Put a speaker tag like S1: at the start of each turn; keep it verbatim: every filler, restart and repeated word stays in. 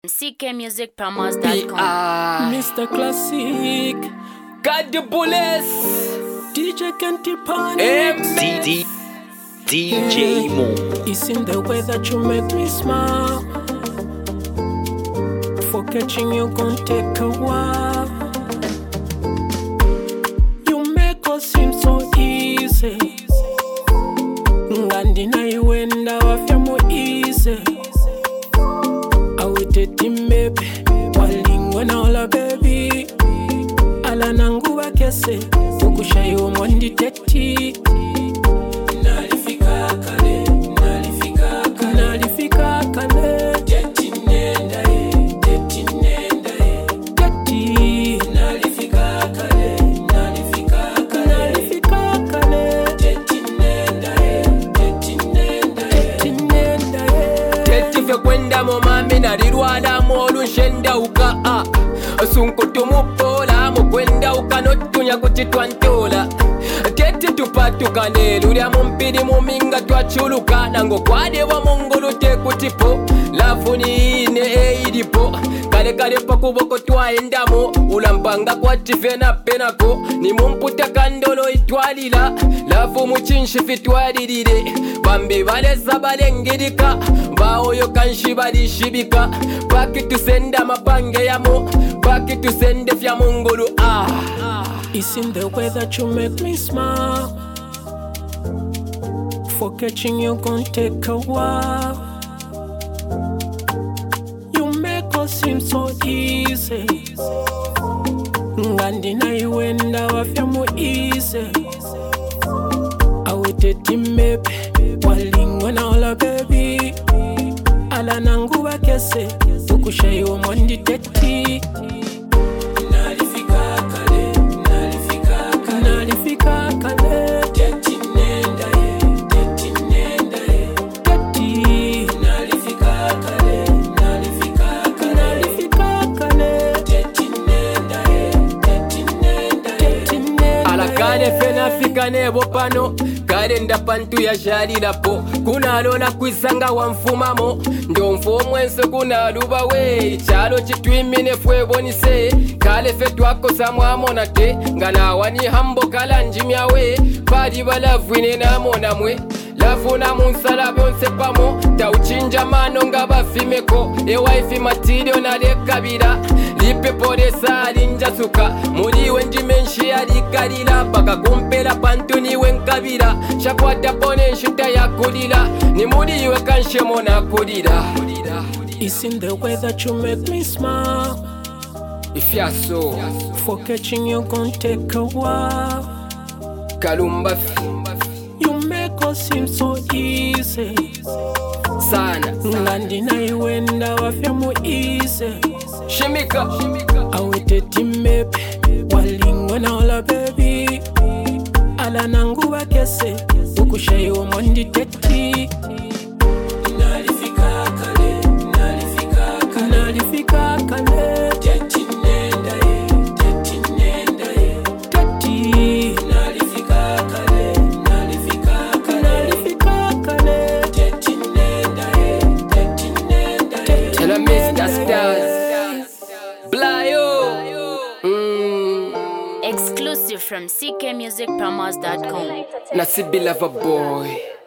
S1: C K Music Promos dot com.
S2: Mister Classic,
S3: got the bullets.
S2: D J Kenti Panic,
S3: M C D D J Mo.
S2: It's in the way that you make me smile. For catching you gon' take a while. You make us seem so easy. Ngandi na iwenda wafya mo easy. Awiteti mebe walingwa na ola baby. Ala nangu wakese ukushayo mwandi teti. Nalifika kale, nalifika kale, nalifika kale. Teti nenda e, teti nenda e, teti. Nalifika kale, nalifika kale, nalifika kale. Teti nenda e, teti nenda e, teti nenda e.
S3: Teti fe kwenda mo mami na rirwada mo lunshenda uka a. Sunkutu mupola mo kwenda uka notunya kutitwantola. Teti tupatukane lulya mumpiri muminga twachuluka nango kwadewa mungulu tekutipo lafuni ine eiripo kale kale pakuboko twaendamo ulampanga kwatife na penako ni mumputa kandolo itwalila lafu muchinshifi twalilile bambe baleza balengirika baoyo kanshi balishibika paki tusenda mapange yamo paki tusende fya mungulu ah.
S2: It's in the way that you make me smile. For catching you gon' take a while. You make us seem so easy. Ngandi na iwenda wafya mo easy. Awiteti mebe walingwa na ola baby. Ala nangu wakese ukushayo mwandi teti. Nalifika kale, nalifika kale, nalifika kale. Teti nenda e, teti nenda e, teti. Nalifika kale, nalifika kale, nalifika kale. Teti nenda e, teti nenda e, teti nenda e.
S3: Ala kane fena fika nebo pano kare ndapantu ya jali lapo kuna lona kwisanga wa mfumamo ndo mfomwense kuna luba we chalo chitwimine fwe bonise kale fe twakosa mwamona te ngana wani hambo kala njimya we padi balavwine namona mwe lafuna munsala bonse pamo tauchinja mano nga bafimeko ewaifi matirio na lekabira lipepolesa alinjasuka muliwe ndimenshi alikalila paka kumpela pantu niwe nkabira shakwata pone nshuta yakulila ni muliwe kanshemo nakulila.
S2: It's in the way that you make me smile.
S3: Ifyaso
S2: For catching you gon' take a while.
S3: kalumba
S2: You make us seem so easy.
S3: sana
S2: Ngandi na iwenda wafya mo easy.
S3: shimika
S2: Awiteti mebe walingwa na ola baby. Ala nangu wakese ukushayo mwandi teti. Nalifika kale, nalifika kale, nalifika kale. Teti nenda e, teti nenda e, teti. Nalifika kale, nalifika kale, nalifika kale. Teti nenda e, teti nenda e, teti
S3: Tell 'em Mister
S2: nenda e.
S3: Stars Blayo mm.
S1: Exclusive from C K Music Promos dot com.
S3: Nasibi Lover Boy.